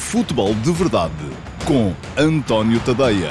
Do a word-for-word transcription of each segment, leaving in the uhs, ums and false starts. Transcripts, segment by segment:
Futebol de Verdade com António Tadeia.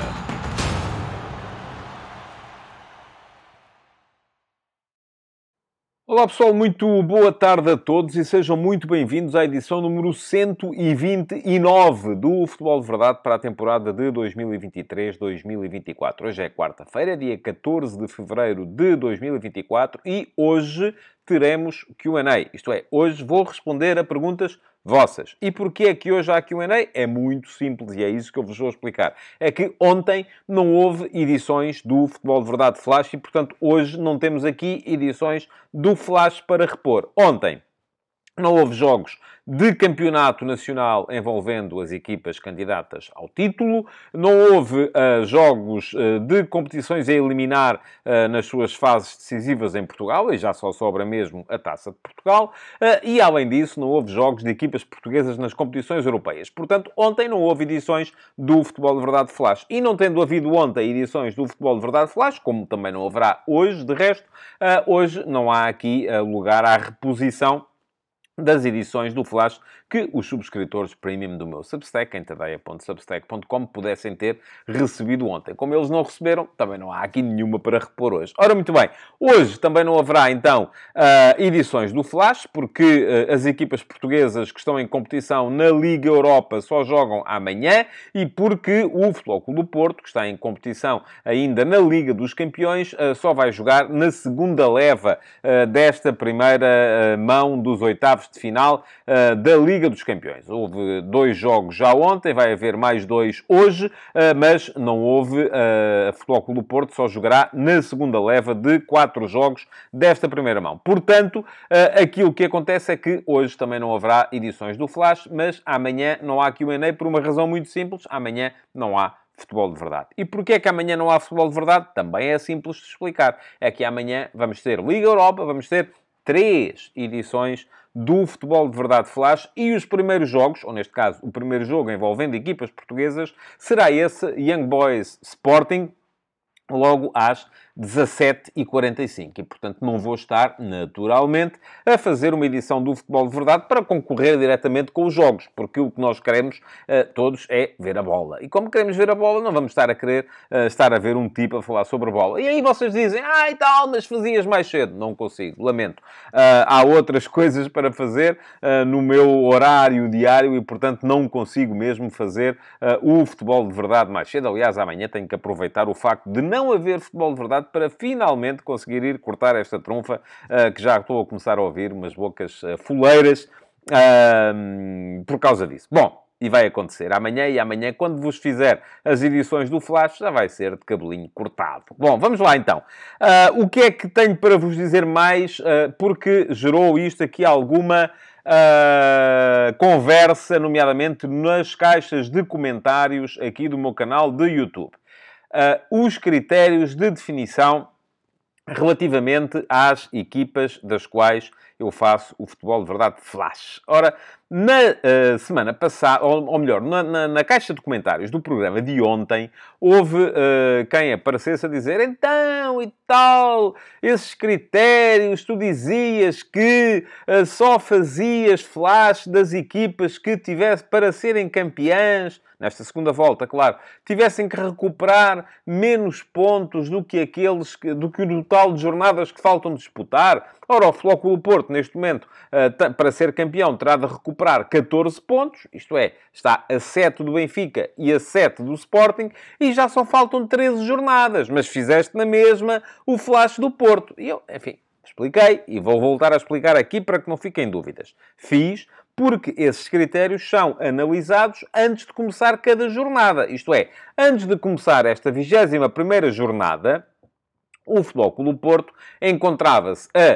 Olá pessoal, muito boa tarde a todos e sejam muito bem-vindos à edição número cento e vinte e nove do Futebol de Verdade para a temporada de dois mil e vinte e três dois mil e vinte e quatro. Hoje é quarta-feira, dia catorze de fevereiro de dois mil e vinte e quatro e hoje teremos Q and A. Isto é, hoje vou responder a perguntas vossas. E porquê é que hoje há Q and A? É muito simples e é isso que eu vos vou explicar. É que ontem não houve edições do Futebol de Verdade Flash e, portanto, hoje não temos aqui edições do Flash para repor. Ontem não houve jogos de campeonato nacional envolvendo as equipas candidatas ao título. Não houve uh, jogos uh, de competições a eliminar uh, nas suas fases decisivas em Portugal. E já só sobra mesmo a Taça de Portugal. Uh, e, além disso, não houve jogos de equipas portuguesas nas competições europeias. Portanto, ontem não houve edições do Futebol de Verdade Flash. E não tendo havido ontem edições do Futebol de Verdade Flash, como também não haverá hoje, de resto, uh, hoje não há aqui uh, lugar à reposição das edições do Flash que os subscritores premium do meu Substack, em tadeia ponto substack ponto com, pudessem ter recebido ontem. Como eles não receberam, também não há aqui nenhuma para repor hoje. Ora, muito bem. Hoje também não haverá, então, uh, edições do Flash, porque uh, as equipas portuguesas que estão em competição na Liga Europa só jogam amanhã e porque o Futebol Clube do Porto, que está em competição ainda na Liga dos Campeões, uh, só vai jogar na segunda leva uh, desta primeira uh, mão dos oitavos de final uh, da Liga dos Campeões. Houve dois jogos já ontem, vai haver mais dois hoje, uh, mas não houve. Uh, a Futebol Clube do Porto só jogará na segunda leva de quatro jogos desta primeira mão. Portanto, uh, aquilo que acontece é que hoje também não haverá edições do Flash, mas amanhã não há Q and A por uma razão muito simples. Amanhã não há Futebol de Verdade. E porquê é que amanhã não há Futebol de Verdade? Também é simples de explicar. É que amanhã vamos ter Liga Europa, vamos ter três edições do Futebol de Verdade Flash e os primeiros jogos, ou neste caso o primeiro jogo envolvendo equipas portuguesas, será esse Young Boys Sporting, logo às dezassete e quarenta e cinco. E, portanto, não vou estar, naturalmente, a fazer uma edição do Futebol de Verdade para concorrer diretamente com os jogos, porque o que nós queremos uh, todos é ver a bola. E como queremos ver a bola, não vamos estar a querer uh, estar a ver um tipo a falar sobre a bola. E aí vocês dizem, ah, e tal, mas fazias mais cedo. Não consigo, lamento. Uh, há outras coisas para fazer uh, no meu horário diário e, portanto, não consigo mesmo fazer uh, o Futebol de Verdade mais cedo. Aliás, amanhã tenho que aproveitar o facto de não haver Futebol de Verdade para finalmente conseguir ir cortar esta trunfa uh, que já estou a começar a ouvir umas bocas uh, fuleiras uh, por causa disso. Bom, e vai acontecer amanhã, e amanhã, quando vos fizer as edições do Flash, já vai ser de cabelinho cortado. Bom, vamos lá então. Uh, o que é que tenho para vos dizer mais? Uh, porque gerou isto aqui alguma uh, conversa, nomeadamente nas caixas de comentários aqui do meu canal de YouTube. Uh, os critérios de definição relativamente às equipas das quais eu faço o Futebol de Verdade Flash. Ora, na uh, semana passada, ou, ou melhor, na, na, na caixa de comentários do programa de ontem, houve uh, quem aparecesse a dizer, então, e tal, esses critérios, tu dizias que uh, só fazias Flash das equipas que tivesse para serem campeãs, nesta segunda volta, claro, tivessem que recuperar menos pontos do que aqueles, que, do que o total de jornadas que faltam disputar. Ora, o Futebol Clube do Porto, neste momento, uh, para ser campeão, terá de recuperar catorze pontos, isto é, está a sete do Benfica e a sete do Sporting, e já só faltam treze jornadas, mas fizeste na mesma o Flash do Porto. E eu, enfim, expliquei, e vou voltar a explicar aqui para que não fiquem dúvidas. Fiz porque esses critérios são analisados antes de começar cada jornada. Isto é, antes de começar esta vigésima primeira jornada, o Futebol Clube do Porto encontrava-se a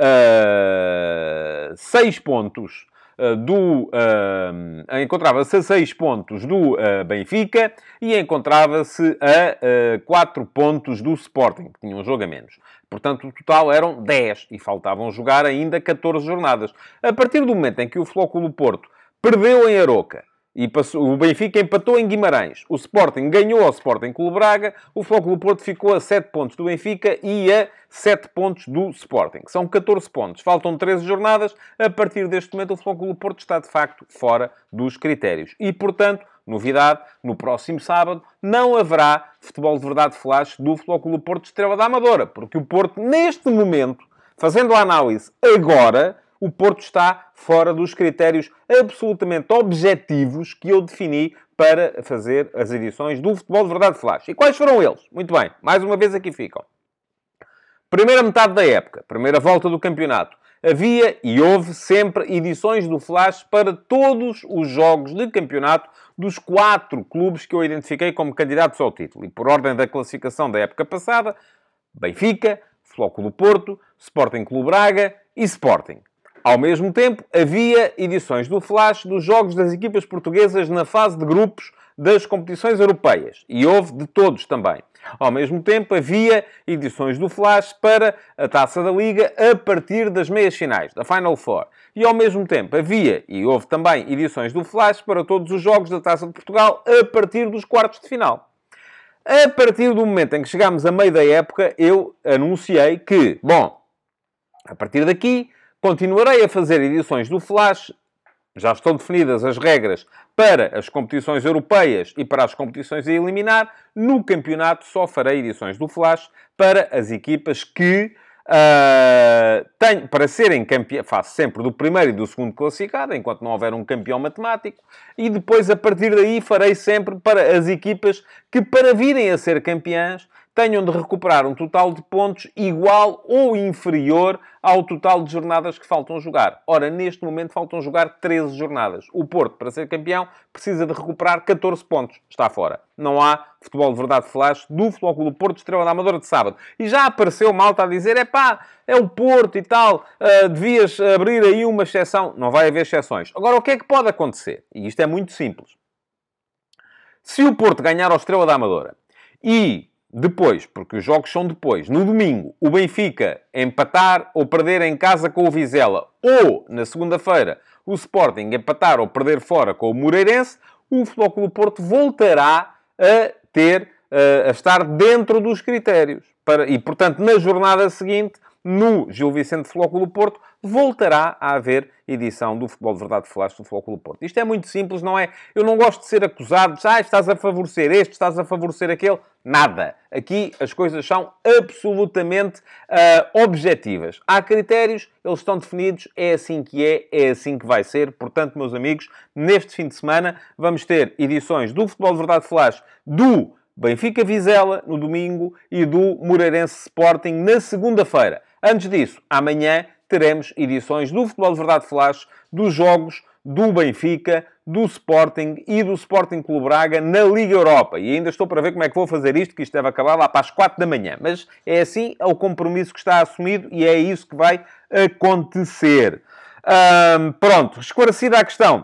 uh, seis pontos uh, do... Uh, encontrava-se a seis pontos do uh, Benfica e encontrava-se a uh, quatro pontos do Sporting, que tinham um jogo a menos. Portanto, o total eram dez e faltavam jogar ainda catorze jornadas. A partir do momento em que o Futebol Clube do Porto perdeu em Aroca, e passou, o Benfica empatou em Guimarães. O Sporting ganhou ao Sporting Clube Braga. O Futebol Clube do Porto ficou a sete pontos do Benfica e a sete pontos do Sporting. São catorze pontos. Faltam treze jornadas. A partir deste momento, o Futebol Clube do Porto está, de facto, fora dos critérios. E, portanto, novidade, no próximo sábado não haverá Futebol de Verdade Flash do Futebol Clube do Porto de Estrela da Amadora. Porque o Porto, neste momento, fazendo a análise agora, o Porto está fora dos critérios absolutamente objetivos que eu defini para fazer as edições do Futebol de Verdade Flash. E quais foram eles? Muito bem, mais uma vez aqui ficam. Primeira metade da época, primeira volta do campeonato. Havia e houve sempre edições do Flash para todos os jogos de campeonato dos quatro clubes que eu identifiquei como candidatos ao título. E por ordem da classificação da época passada, Benfica, Futebol Clube do Porto, Sporting Clube Braga e Sporting. Ao mesmo tempo, havia edições do Flash dos jogos das equipas portuguesas na fase de grupos das competições europeias. E houve de todos também. Ao mesmo tempo, havia edições do Flash para a Taça da Liga a partir das meias finais, da Final Four. E ao mesmo tempo, havia e houve também edições do Flash para todos os jogos da Taça de Portugal a partir dos quartos de final. A partir do momento em que chegámos a meio da época, eu anunciei que, bom, a partir daqui, continuarei a fazer edições do Flash, já estão definidas as regras para as competições europeias e para as competições a eliminar. No campeonato só farei edições do Flash para as equipas que uh, têm, para serem campeões, faço sempre do primeiro e do segundo classificado, enquanto não houver um campeão matemático, e depois a partir daí farei sempre para as equipas que para virem a ser campeãs tenham de recuperar um total de pontos igual ou inferior ao total de jornadas que faltam jogar. Ora, neste momento faltam jogar treze jornadas. O Porto, para ser campeão, precisa de recuperar catorze pontos. Está fora. Não há Futebol de Verdade Flash do Futebol Clube do Porto, Estrela da Amadora de sábado. E já apareceu malta a dizer, é pá, é o Porto e tal, uh, devias abrir aí uma exceção. Não vai haver exceções. Agora, o que é que pode acontecer? E isto é muito simples. Se o Porto ganhar ao Estrela da Amadora e depois, porque os jogos são depois, no domingo, o Benfica empatar ou perder em casa com o Vizela, ou, na segunda-feira, o Sporting empatar ou perder fora com o Moreirense, o Futebol Clube do Porto voltará a ter, a estar dentro dos critérios. Para, e, portanto, na jornada seguinte, no Gil Vicente Futebol Clube do Porto, voltará a haver edição do Futebol de Verdade Flash do Futebol Clube do Porto. Isto é muito simples, não é? Eu não gosto de ser acusado de, ah, estás a favorecer este, estás a favorecer aquele. Nada. Aqui as coisas são absolutamente uh, objetivas. Há critérios, eles estão definidos, é assim que é, é assim que vai ser. Portanto, meus amigos, neste fim de semana vamos ter edições do Futebol de Verdade Flash do Benfica Vizela no domingo e do Moreirense Sporting na segunda-feira. Antes disso, amanhã teremos edições do Futebol de Verdade Flash dos jogos do Benfica, do Sporting e do Sporting Clube Braga na Liga Europa. E ainda estou para ver como é que vou fazer isto, que isto deve acabar lá para as quatro da manhã. Mas é assim, é o compromisso que está assumido e é isso que vai acontecer. Hum, pronto, esclarecida a questão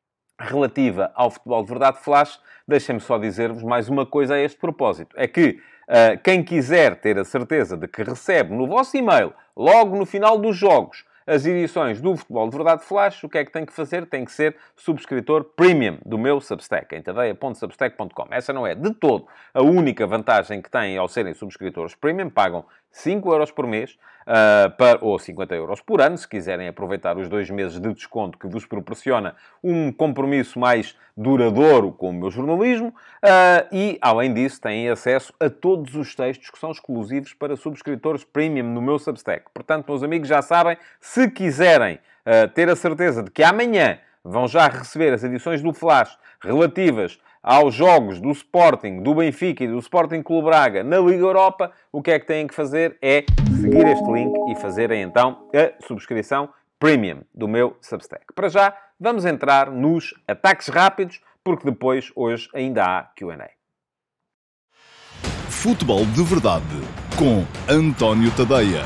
relativa ao Futebol de Verdade Flash, deixem-me só dizer-vos mais uma coisa a este propósito. É que uh, quem quiser ter a certeza de que recebe no vosso e-mail, logo no final dos jogos, as edições do Futebol de Verdade Flash, o que é que tem que fazer? Tem que ser subscritor premium do meu Substack, em tadeia ponto substack ponto com. Essa não é, de todo, a única vantagem que têm ao serem subscritores premium. Pagam cinco euros por mês, uh, para, ou cinquenta euros por ano, se quiserem aproveitar os dois meses de desconto que vos proporciona um compromisso mais duradouro com o meu jornalismo. Uh, e, além disso, têm acesso a todos os textos que são exclusivos para subscritores premium no meu Substack. Portanto, meus amigos, já sabem, se quiserem uh, ter a certeza de que amanhã vão já receber as edições do Flash relativas aos jogos do Sporting, do Benfica e do Sporting Clube Braga na Liga Europa, o que é que têm que fazer é seguir este link e fazerem então a subscrição premium do meu Substack. Para já, vamos entrar nos ataques rápidos, porque depois, hoje, ainda há Q and A. Futebol de Verdade, com António Tadeia.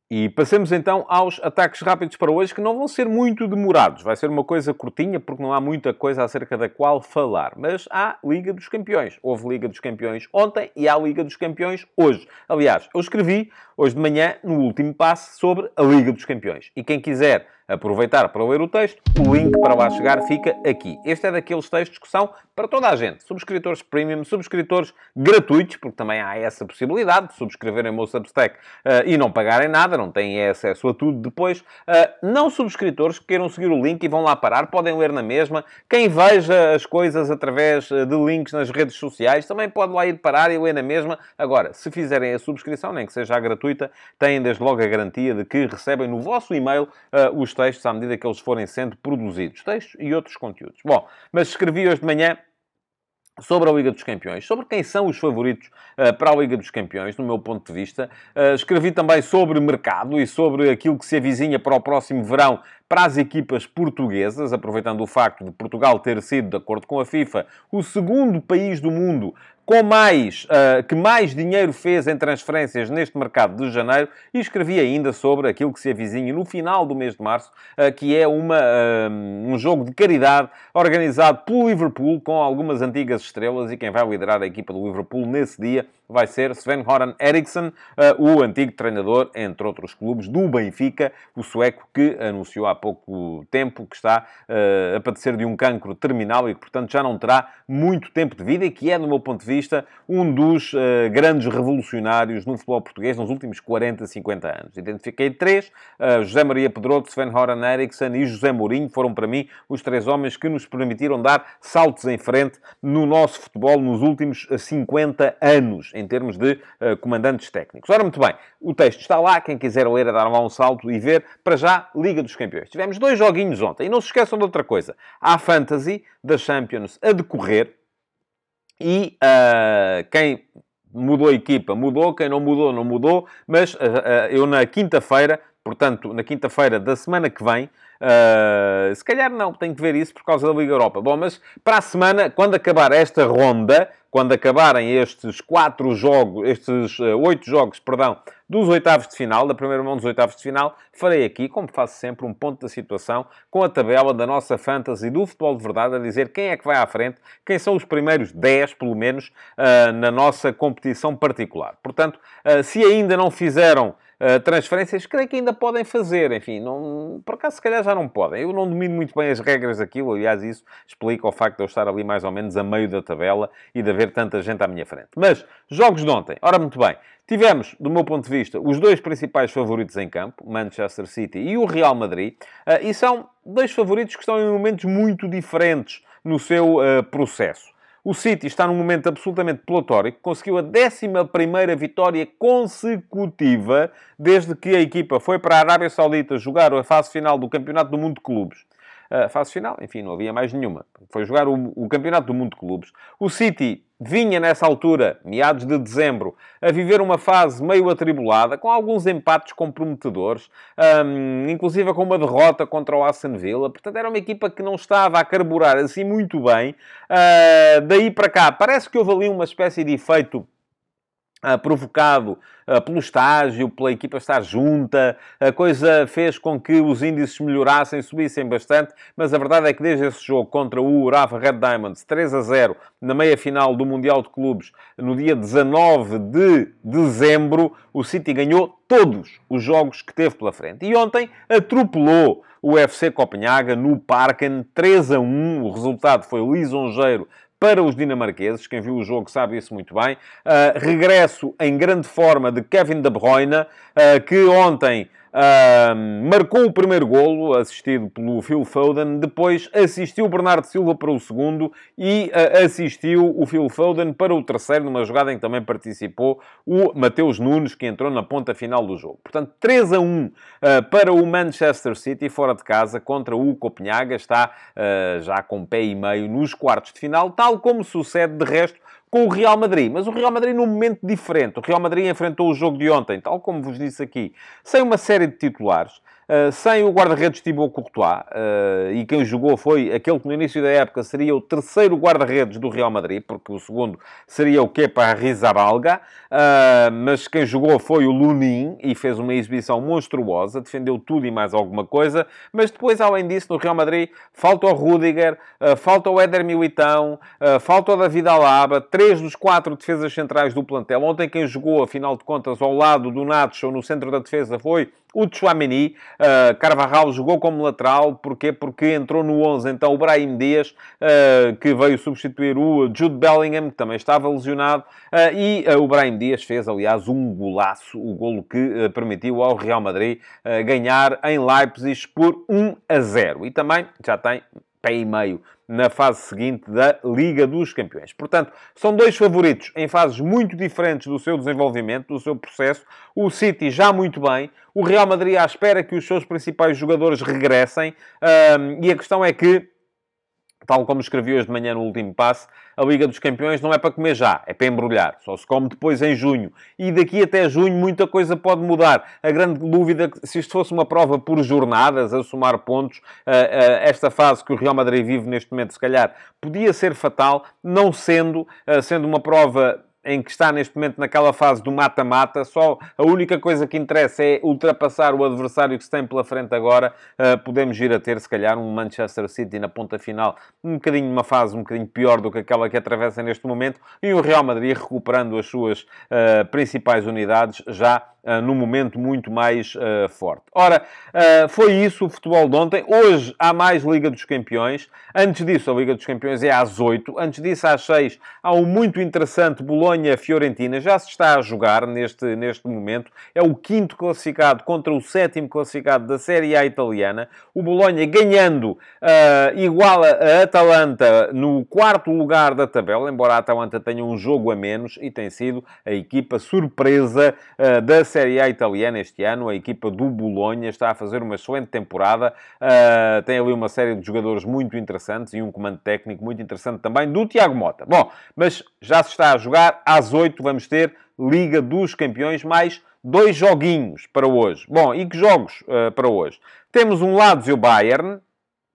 E passemos então aos ataques rápidos para hoje, que não vão ser muito demorados. Vai ser uma coisa curtinha, porque não há muita coisa acerca da qual falar. Mas há Liga dos Campeões. Houve Liga dos Campeões ontem e há Liga dos Campeões hoje. Aliás, eu escrevi hoje de manhã, no último passo, sobre a Liga dos Campeões. E quem quiser aproveitar para ler o texto, o link para lá chegar fica aqui. Este é daqueles textos que são para toda a gente. Subscritores premium, subscritores gratuitos, porque também há essa possibilidade de subscreverem o meu Substack uh, e não pagarem nada, não têm acesso a tudo depois. Uh, não subscritores que queiram seguir o link e vão lá parar, podem ler na mesma. Quem veja as coisas através de links nas redes sociais, também pode lá ir parar e ler na mesma. Agora, se fizerem a subscrição, nem que seja gratuita, têm desde logo a garantia de que recebem no vosso e-mail uh, os textos à medida que eles forem sendo produzidos. Textos e outros conteúdos. Bom, mas escrevi hoje de manhã sobre a Liga dos Campeões, sobre quem são os favoritos uh, para a Liga dos Campeões, no meu ponto de vista. Uh, escrevi também sobre mercado e sobre aquilo que se avizinha para o próximo verão para as equipas portuguesas, aproveitando o facto de Portugal ter sido, de acordo com a FIFA, o segundo país do mundo com mais, uh, que mais dinheiro fez em transferências neste mercado de janeiro, e escrevi ainda sobre aquilo que se avizinha no final do mês de março, uh, que é uma, uh, um jogo de caridade organizado pelo Liverpool, com algumas antigas estrelas, e quem vai liderar a equipa do Liverpool nesse dia vai ser Sven-Göran Eriksson, uh, o antigo treinador, entre outros clubes, do Benfica, o sueco que anunciou há pouco tempo que está uh, a padecer de um cancro terminal e que, portanto, já não terá muito tempo de vida, e que é, do meu ponto de vista, um dos uh, grandes revolucionários no futebol português nos últimos quarenta, cinquenta anos. Identifiquei três: uh, José Maria Pedroto, Sven-Göran Eriksson e José Mourinho. Foram, para mim, os três homens que nos permitiram dar saltos em frente no nosso futebol nos últimos cinquenta anos, em termos de uh, comandantes técnicos. Ora, muito bem, o texto está lá, quem quiser ler, a dar lá um salto e ver. Para já, Liga dos Campeões. Tivemos dois joguinhos ontem, e não se esqueçam de outra coisa. Há a Fantasy da Champions a decorrer, e uh, quem mudou a equipa, mudou. Quem não mudou, não mudou. Mas uh, uh, eu na quinta-feira, portanto, na quinta-feira da semana que vem, uh, se calhar não, tenho que ver isso por causa da Liga Europa. Bom, mas para a semana, quando acabar esta ronda, quando acabarem estes quatro jogos, estes uh, oito jogos, perdão, dos oitavos de final, da primeira mão dos oitavos de final, farei aqui, como faço sempre, um ponto da situação com a tabela da nossa Fantasy do Futebol de Verdade, a dizer quem é que vai à frente, quem são os primeiros dez, pelo menos, uh, na nossa competição particular. Portanto, uh, se ainda não fizeram Uh, transferências, creio que ainda podem fazer. Enfim, não, por acaso, se calhar já não podem. Eu não domino muito bem as regras daquilo. Aliás, isso explica o facto de eu estar ali mais ou menos a meio da tabela e de haver tanta gente à minha frente. Mas, jogos de ontem. Ora, muito bem. Tivemos, do meu ponto de vista, os dois principais favoritos em campo, Manchester City e o Real Madrid. Uh, e são dois favoritos que estão em momentos muito diferentes no seu uh, processo. O City está num momento absolutamente platórico, conseguiu a décima primeira vitória consecutiva desde que a equipa foi para a Arábia Saudita jogar a fase final do Campeonato do Mundo de Clubes. A fase final, enfim, não havia mais nenhuma. Foi jogar o, o Campeonato do Mundo de Clubes. O City vinha, nessa altura, meados de dezembro, a viver uma fase meio atribulada, com alguns empates comprometedores, um, inclusive com uma derrota contra o Aston Villa. Portanto, era uma equipa que não estava a carburar assim muito bem. Uh, daí para cá, parece que houve ali uma espécie de efeito Uh, provocado uh, pelo estágio, pela equipa estar junta. A coisa fez com que os índices melhorassem, subissem bastante, mas a verdade é que desde esse jogo contra o Rafa Red Diamonds, três a zero, na meia-final do Mundial de Clubes, no dia dezanove de dezembro, o City ganhou todos os jogos que teve pela frente. E ontem atropelou o F C Copenhaga no Parken, três a um. O resultado foi lisonjeiro para os dinamarqueses. Quem viu o jogo sabe isso muito bem. Uh, regresso em grande forma de Kevin De Bruyne, uh, que ontem uh, marcou o primeiro golo, assistido pelo Phil Foden. Depois assistiu o Bernardo Silva para o segundo e uh, assistiu o Phil Foden para o terceiro, numa jogada em que também participou o Mateus Nunes, que entrou na ponta final do jogo. Portanto, três a um uh, para o Manchester City, fora de casa, contra o Copenhaga. Está uh, já com pé e meio nos quartos de final, tal como sucede, de resto, com o Real Madrid. Mas o Real Madrid num momento diferente. O Real Madrid enfrentou o jogo de ontem, tal como vos disse aqui, sem uma série de titulares. uh, sem o guarda-redes Thibaut Courtois, uh, e quem jogou foi aquele que no início da época seria o terceiro guarda-redes do Real Madrid, porque o segundo seria o Kepa Arrizabalaga, uh, mas quem jogou foi o Lunin, e fez uma exibição monstruosa, defendeu tudo e mais alguma coisa, mas depois, além disso, no Real Madrid, falta o Rüdiger, uh, falta o Éder Militão, uh, falta o David Alaba, três dos quatro defesas centrais do plantel. Ontem quem jogou, afinal de contas, ao lado do Nacho, no centro da defesa, foi o Tchouaméni. Uh, Carvajal jogou como lateral. Porquê? Porque entrou no onze, então, o Brahim Dias, uh, que veio substituir o Jude Bellingham, que também estava lesionado. Uh, e uh, o Brahim Dias fez, aliás, um golaço. O golo que uh, permitiu ao Real Madrid uh, ganhar em Leipzig por um a zero. E também já tem pé e meio na fase seguinte da Liga dos Campeões. Portanto, são dois favoritos em fases muito diferentes do seu desenvolvimento, do seu processo. O City já muito bem, o Real Madrid à espera que os seus principais jogadores regressem, um, e a questão é que, tal como escrevi hoje de manhã no último passe, a Liga dos Campeões não é para comer já, é para embrulhar. Só se come depois em junho. E daqui até junho muita coisa pode mudar. A grande dúvida é que se isto fosse uma prova por jornadas, a somar pontos, esta fase que o Real Madrid vive neste momento, se calhar, podia ser fatal, não sendo, sendo uma prova em que está neste momento naquela fase do mata-mata. Só a única coisa que interessa é ultrapassar o adversário que se tem pela frente agora. Uh, podemos vir a ter, se calhar, um Manchester City na ponta final, um bocadinho, uma fase um bocadinho pior do que aquela que atravessa neste momento, e o Real Madrid recuperando as suas uh, principais unidades já uh, num momento muito mais uh, forte. Ora, uh, foi isso o futebol de ontem. Hoje há mais Liga dos Campeões. Antes disso, a Liga dos Campeões é às oito. Antes disso, às seis, há um muito interessante Bolonha-Fiorentina. Já se está a jogar neste, neste momento. É o quinto classificado contra o sétimo classificado da Série A italiana. O Bolonha ganhando, uh, iguala a Atalanta no quarto lugar da tabela, embora a Atalanta tenha um jogo a menos, e tem sido a equipa surpresa uh, da Série A italiana este ano. A equipa do Bolonha está a fazer uma excelente temporada. Uh, tem ali uma série de jogadores muito interessantes e um comando técnico muito interessante também do Tiago Mota. Bom, mas já se está a jogar. Às oito vamos ter Liga dos Campeões, mais dois joguinhos para hoje. Bom, e que jogos uh, para hoje? Temos um Lazio-Bayern, uh,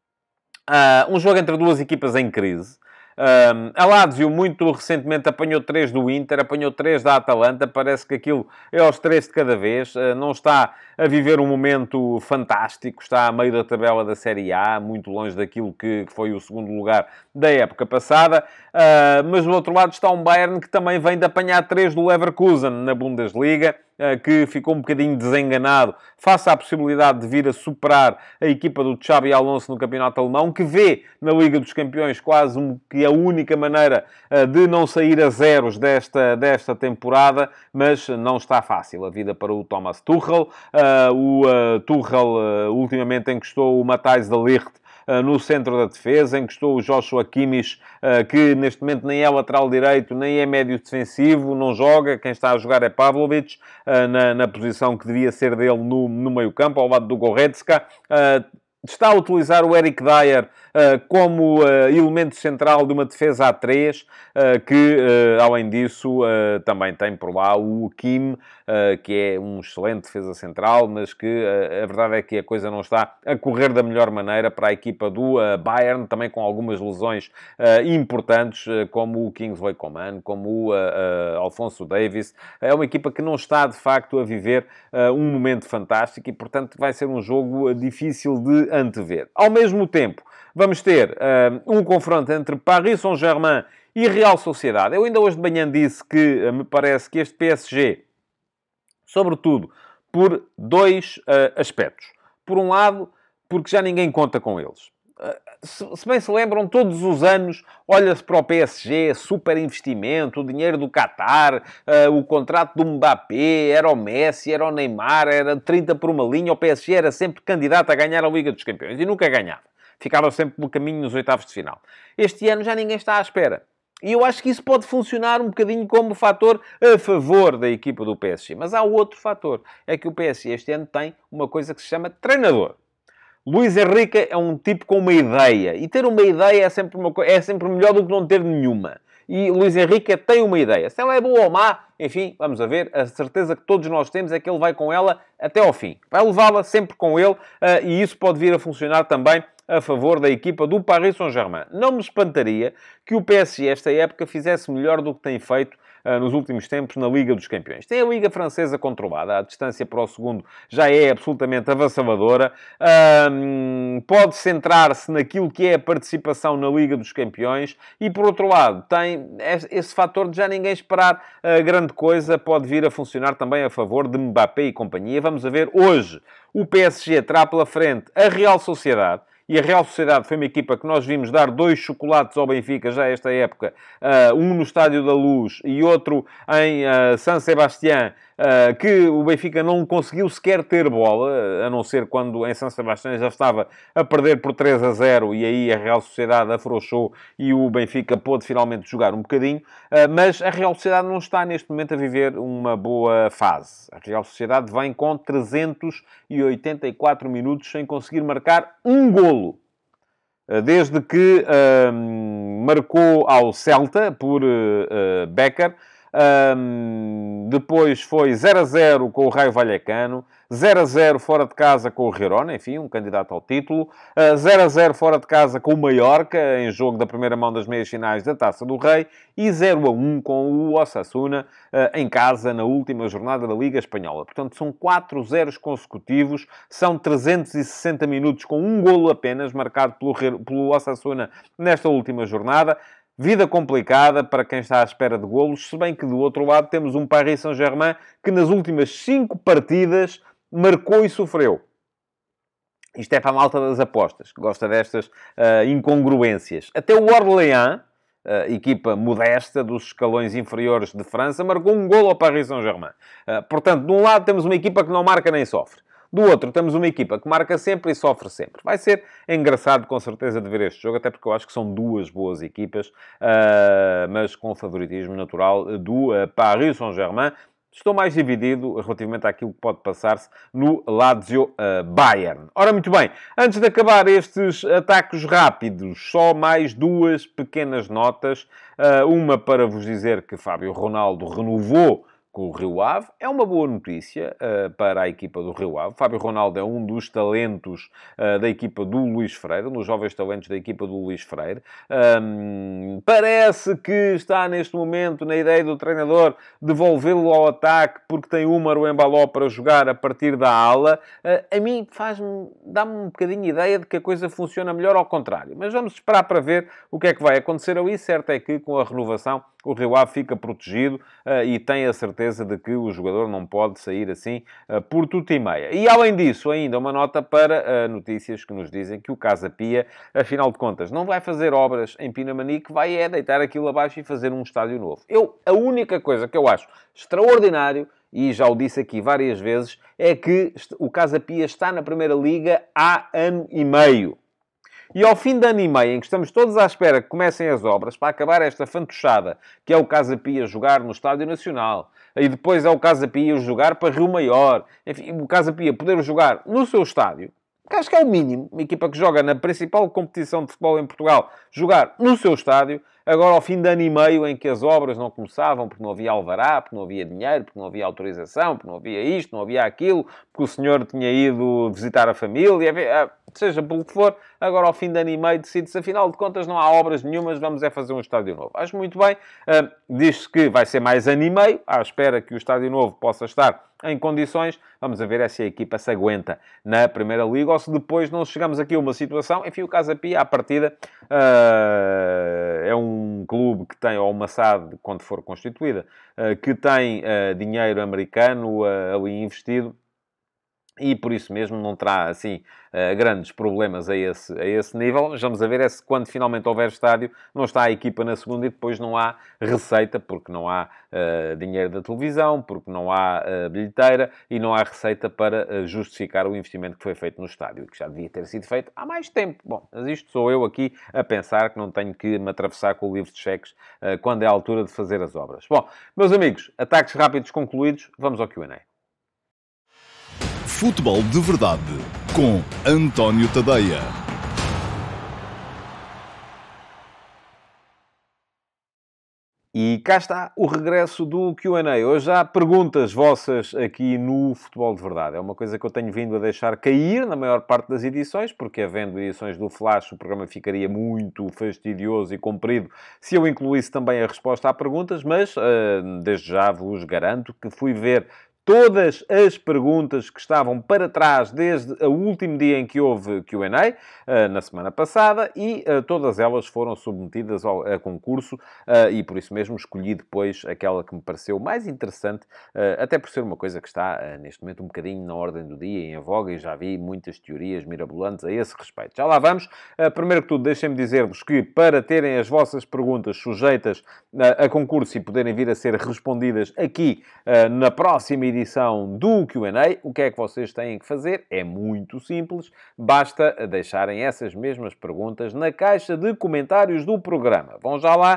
um jogo entre duas equipas em crise. Um, a Lazio muito recentemente apanhou três do Inter, apanhou três da Atalanta. Parece que aquilo é aos três de cada vez. Uh, não está a viver um momento fantástico, está a meio da tabela da Série A, muito longe daquilo que, que foi o segundo lugar da época passada. Uh, mas do outro lado está um Bayern que também vem de apanhar três do Leverkusen na Bundesliga, que ficou um bocadinho desenganado face à possibilidade de vir a superar a equipa do Xabi Alonso no campeonato alemão, que vê na Liga dos Campeões quase um, que a única maneira uh, de não sair a zeros desta, desta temporada, mas não está fácil a vida para o Thomas Tuchel. Uh, o uh, Tuchel uh, ultimamente encostou o Matthijs de Ligt no centro da defesa, encostou o Joshua Kimmich, que neste momento nem é lateral direito, nem é médio defensivo, não joga. Quem está a jogar é Pavlovic, na, na posição que devia ser dele no, no meio-campo, ao lado do Goretzka. Está a utilizar o Eric Dyer uh, como uh, elemento central de uma defesa a três, uh, que, uh, além disso, uh, também tem por lá o Kim, uh, que é um excelente defesa central, mas que uh, a verdade é que a coisa não está a correr da melhor maneira para a equipa do uh, Bayern, também com algumas lesões uh, importantes, uh, como o Kingsley Coman, como o uh, uh, Alphonso Davies. É uma equipa que não está, de facto, a viver uh, um momento fantástico e, portanto, vai ser um jogo uh, difícil de antever. Ao mesmo tempo, vamos ter uh, um confronto entre Paris Saint-Germain e Real Sociedade. Eu ainda hoje de manhã disse que uh, me parece que este P S G, sobretudo por dois uh, aspectos. Por um lado, porque já ninguém conta com eles. Se, se bem se lembram, todos os anos olha-se para o P S G, super investimento, o dinheiro do Qatar, uh, o contrato do Mbappé, era o Messi, era o Neymar, era trinta por uma linha. O P S G era sempre candidato a ganhar a Liga dos Campeões e nunca ganhava. Ficava sempre pelo caminho nos oitavos de final. Este ano já ninguém está à espera. E eu acho que isso pode funcionar um bocadinho como fator a favor da equipa do P S G. Mas há outro fator. É que o P S G este ano tem uma coisa que se chama treinador. Luís Henrique é um tipo com uma ideia. E ter uma ideia é sempre, uma co... é sempre melhor do que não ter nenhuma. e Luís Henrique tem uma ideia. Se ela é boa ou má, enfim, vamos a ver. A certeza que todos nós temos é que ele vai com ela até ao fim. Vai levá-la sempre com ele, uh, e isso pode vir a funcionar também a favor da equipa do Paris Saint-Germain. Não me espantaria que o P S G esta época fizesse melhor do que tem feito uh, nos últimos tempos na Liga dos Campeões. Tem a Liga Francesa controlada, a distância para o segundo já é absolutamente avassaladora. Uh, pode centrar-se naquilo que é a participação na Liga dos Campeões e, por outro lado, tem esse fator de já ninguém esperar uh, grande coisa, pode vir a funcionar também a favor de Mbappé e companhia. Vamos a ver, hoje o P S G terá pela frente a Real Sociedade. E a Real Sociedade foi uma equipa que nós vimos dar dois chocolates ao Benfica já esta época. Uh, um no Estádio da Luz e outro em uh, San Sebastián, uh, que o Benfica não conseguiu sequer ter bola, a não ser quando em San Sebastián já estava a perder por três a zero e aí a Real Sociedade afrouxou e o Benfica pôde finalmente jogar um bocadinho. Uh, mas a Real Sociedade não está neste momento a viver uma boa fase. A Real Sociedade vem com trezentos e oitenta e quatro minutos sem conseguir marcar um golo. Desde que um, marcou ao Celta por uh, Becker. Um, depois foi zero a zero com o Raio Vallecano, zero a zero fora de casa com o Girona, enfim, um candidato ao título, uh, zero a zero fora de casa com o Mallorca, em jogo da primeira mão das meias finais da Taça do Rei, e zero a um com o Osasuna, uh, em casa, na última jornada da Liga Espanhola. Portanto, são quatro zeros consecutivos, são trezentos e sessenta minutos com um golo apenas, marcado pelo, pelo Osasuna nesta última jornada. Vida complicada para quem está à espera de golos, se bem que do outro lado temos um Paris Saint-Germain que nas últimas cinco partidas marcou e sofreu. Isto é para a malta das apostas, que gosta destas uh, incongruências. Até o Orléans, uh, equipa modesta dos escalões inferiores de França, marcou um golo ao Paris Saint-Germain. Uh, portanto, de um lado temos uma equipa que não marca nem sofre. Do outro, temos uma equipa que marca sempre e sofre sempre. Vai ser engraçado, com certeza, de ver este jogo, até porque eu acho que são duas boas equipas, uh, mas com o favoritismo natural do uh, Paris Saint-Germain. Estou mais dividido relativamente àquilo que pode passar-se no Lazio uh, Bayern. Ora, muito bem, antes de acabar estes ataques rápidos, só mais duas pequenas notas. Uh, uma para vos dizer que Fábio Ronaldo renovou com o Rio Ave. É uma boa notícia uh, para a equipa do Rio Ave. Fábio Ronaldo é um dos talentos uh, da equipa do Luís Freire, um dos jovens talentos da equipa do Luís Freire. Um, parece que está neste momento na ideia do treinador devolvê-lo ao ataque porque tem o Umar Embalo para jogar a partir da ala. Uh, a mim faz-me, dá-me um bocadinho ideia de que a coisa funciona melhor ao contrário. Mas vamos esperar para ver o que é que vai acontecer ali. Certo é que com a renovação o Rio Ave fica protegido uh, e tem a certeza de que o jogador não pode sair assim uh, por tudo e meia. E além disso, ainda uma nota para uh, notícias que nos dizem que o Casa Pia, afinal de contas, não vai fazer obras em Pinamanique, vai é deitar aquilo abaixo e fazer um estádio novo. Eu, a única coisa que eu acho extraordinário, e já o disse aqui várias vezes, é que o Casa Pia está na Primeira Liga há ano e meio. E ao fim de ano e meio, em que estamos todos à espera que comecem as obras, para acabar esta fantochada, que é o Casa Pia jogar no Estádio Nacional, e depois é o Casa Pia jogar para Rio Maior, enfim, o Casa Pia poder jogar no seu estádio, que acho que é o mínimo, uma equipa que joga na principal competição de futebol em Portugal, jogar no seu estádio, agora ao fim de ano e meio em que as obras não começavam, porque não havia alvará, porque não havia dinheiro, porque não havia autorização, porque não havia isto, não havia aquilo, porque o senhor tinha ido visitar a família, seja pelo que for, agora ao fim de ano e meio decide-se, afinal de contas não há obras nenhumas, vamos é fazer um estádio novo. Acho muito bem, uh, diz-se que vai ser mais ano e meio, à espera que o estádio novo possa estar em condições. Vamos a ver se a equipa se aguenta na Primeira Liga ou se depois não chegamos aqui a uma situação. Enfim, o Casa Pia, à partida, uh, é um clube que tem, ou uma S A D, quando for constituída, uh, que tem uh, dinheiro americano uh, ali investido. E por isso mesmo não terá, assim, uh, grandes problemas a esse, a esse nível. Mas vamos a ver é se quando finalmente houver estádio, não está a equipa na segunda e depois não há receita, porque não há uh, dinheiro da televisão, porque não há uh, bilheteira e não há receita para uh, justificar o investimento que foi feito no estádio, que já devia ter sido feito há mais tempo. Bom, mas isto sou eu aqui a pensar que não tenho que me atravessar com o livro de cheques uh, quando é a altura de fazer as obras. Bom, meus amigos, ataques rápidos concluídos, vamos ao Q and A. Futebol de Verdade com António Tadeia. E cá está o regresso do Q and A. Hoje há perguntas vossas aqui no Futebol de Verdade. É uma coisa que eu tenho vindo a deixar cair na maior parte das edições, porque havendo edições do Flash, o programa ficaria muito fastidioso e comprido se eu incluísse também a resposta a perguntas, mas desde já vos garanto que fui ver todas as perguntas que estavam para trás desde o último dia em que houve Q and A, na semana passada, e todas elas foram submetidas ao, a concurso, e por isso mesmo escolhi depois aquela que me pareceu mais interessante, até por ser uma coisa que está neste momento um bocadinho na ordem do dia, em voga, e já vi muitas teorias mirabolantes a esse respeito. Já lá vamos. Primeiro que tudo, deixem-me dizer-vos que para terem as vossas perguntas sujeitas a concurso e poderem vir a ser respondidas aqui na próxima edição do Q and A, o que é que vocês têm que fazer? É muito simples, basta deixarem essas mesmas perguntas na caixa de comentários do programa. Vão já lá,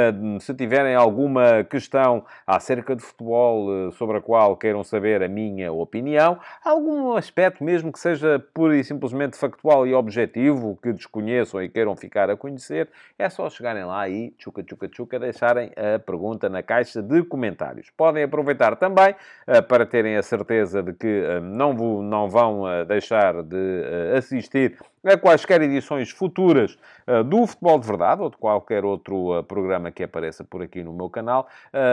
se tiverem alguma questão acerca de futebol sobre a qual queiram saber a minha opinião, algum aspecto mesmo que seja pura e simplesmente factual e objetivo, que desconheçam e queiram ficar a conhecer, é só chegarem lá e tchuca, tchuca, tchuca, deixarem a pergunta na caixa de comentários. Podem aproveitar também para terem a certeza de que não, vos, não vão deixar de assistir a quaisquer edições futuras do Futebol de Verdade ou de qualquer outro programa que apareça por aqui no meu canal,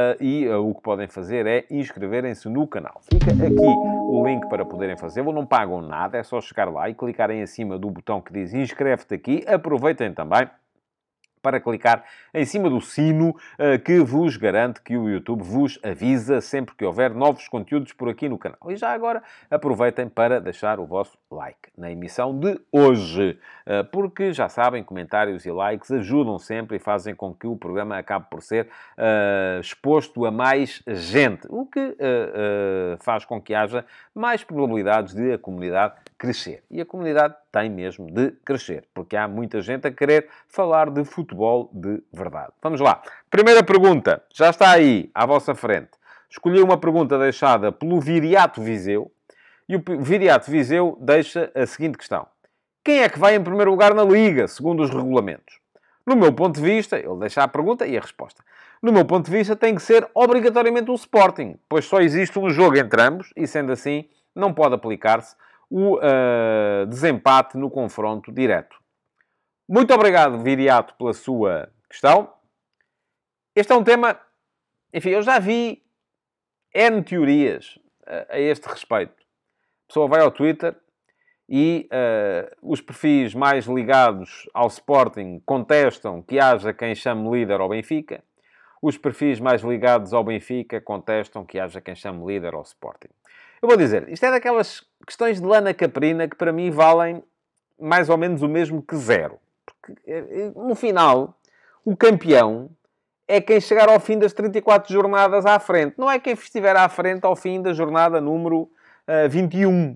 e o que podem fazer é inscreverem-se no canal. Fica aqui o link para poderem fazê-lo, não pagam nada, é só chegar lá e clicarem em cima do botão que diz inscreve-te aqui. Aproveitem também para clicar em cima do sino, uh, que vos garante que o YouTube vos avisa sempre que houver novos conteúdos por aqui no canal. E já agora, aproveitem para deixar o vosso like na emissão de hoje, uh, porque, já sabem, comentários e likes ajudam sempre e fazem com que o programa acabe por ser uh, exposto a mais gente, o que uh, uh, faz com que haja mais probabilidades de a comunidade crescer. E a comunidade tem mesmo de crescer, porque há muita gente a querer falar de futebol de verdade. Vamos lá. Primeira pergunta, já está aí, à vossa frente. Escolhi uma pergunta deixada pelo Viriato Viseu, e o Viriato Viseu deixa a seguinte questão. Quem é que vai em primeiro lugar na Liga, segundo os regulamentos? No meu ponto de vista, ele deixa a pergunta e a resposta. No meu ponto de vista, tem que ser obrigatoriamente o Sporting, pois só existe um jogo entre ambos, e sendo assim, não pode aplicar-se o uh, desempate no confronto direto. Muito obrigado, Viriato, pela sua questão. Este é um tema... Enfim, eu já vi N teorias uh, a este respeito. A pessoa vai ao Twitter e uh, os perfis mais ligados ao Sporting contestam que haja quem chame líder ao Benfica. Os perfis mais ligados ao Benfica contestam que haja quem chame líder ao Sporting. Eu vou dizer, isto é daquelas questões de lana caprina que para mim valem mais ou menos o mesmo que zero. Porque, no final, o campeão é quem chegar ao fim das trinta e quatro jornadas à frente. Não é quem estiver à frente ao fim da jornada número uh, vinte e um.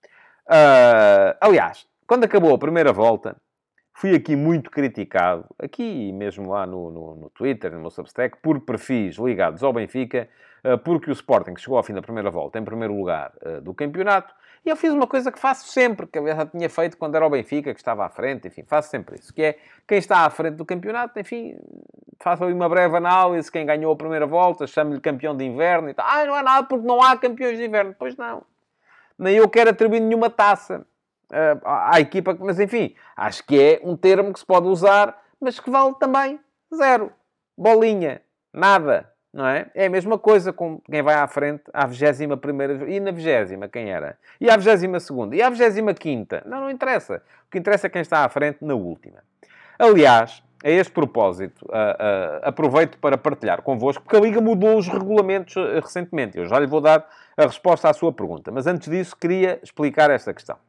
Uh, aliás, quando acabou a primeira volta, fui aqui muito criticado, aqui mesmo lá no, no, no Twitter, no meu Substack, por perfis ligados ao Benfica, porque o Sporting chegou ao fim da primeira volta, em primeiro lugar uh, do campeonato, e eu fiz uma coisa que faço sempre, que eu já tinha feito quando era o Benfica, que estava à frente, enfim, faço sempre isso, que é, quem está à frente do campeonato, enfim, faço ali uma breve análise, quem ganhou a primeira volta, chamo-lhe campeão de inverno, e tal. Ah, não é nada porque não há campeões de inverno. Pois não. Nem eu quero atribuir nenhuma taça uh, à equipa, mas enfim, acho que é um termo que se pode usar, mas que vale também zero. Bolinha. Nada. Não é? É a mesma coisa com quem vai à frente à vigésima primeira... E na vigésima, quem era? E à vigésima segunda? E à vigésima quinta? Não, não interessa. O que interessa é quem está à frente na última. Aliás, a este propósito, uh, uh, aproveito para partilhar convosco, porque a Liga mudou os regulamentos uh, recentemente. Eu já lhe vou dar a resposta à sua pergunta. Mas antes disso, queria explicar esta questão.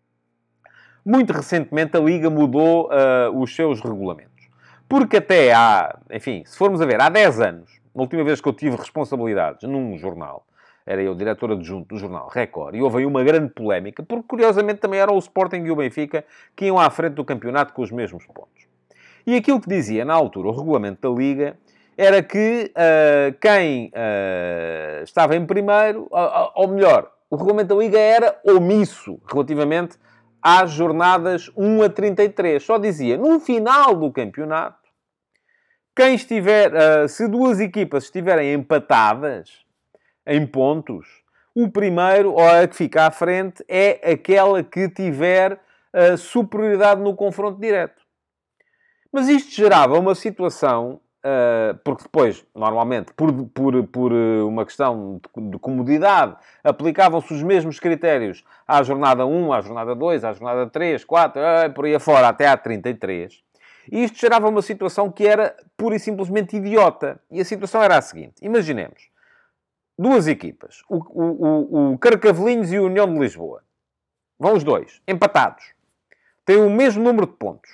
Muito recentemente, a Liga mudou uh, os seus regulamentos. Porque até há... Enfim, se formos a ver, há dez anos, na última vez que eu tive responsabilidades num jornal, era eu diretor adjunto do jornal Record, e houve aí uma grande polémica, porque curiosamente também era o Sporting e o Benfica que iam à frente do campeonato com os mesmos pontos. E aquilo que dizia na altura o regulamento da Liga era que uh, quem uh, estava em primeiro, uh, ou melhor, o regulamento da Liga era omisso relativamente às jornadas um a trinta e três. Só dizia, no final do campeonato, Quem estiver, uh, se duas equipas estiverem empatadas em pontos, o primeiro, ou a que fica à frente, é aquela que tiver uh, superioridade no confronto direto. Mas isto gerava uma situação, uh, porque depois, normalmente, por, por, por uma questão de, de comodidade, aplicavam-se os mesmos critérios à jornada um, à jornada dois, à jornada três, quatro, uh, por aí afora, até à trinta e três. E isto gerava uma situação que era pura e simplesmente idiota. E a situação era a seguinte. Imaginemos. Duas equipas. O, o, o Carcavelinhos e o União de Lisboa. Vão os dois. Empatados. Têm o mesmo número de pontos.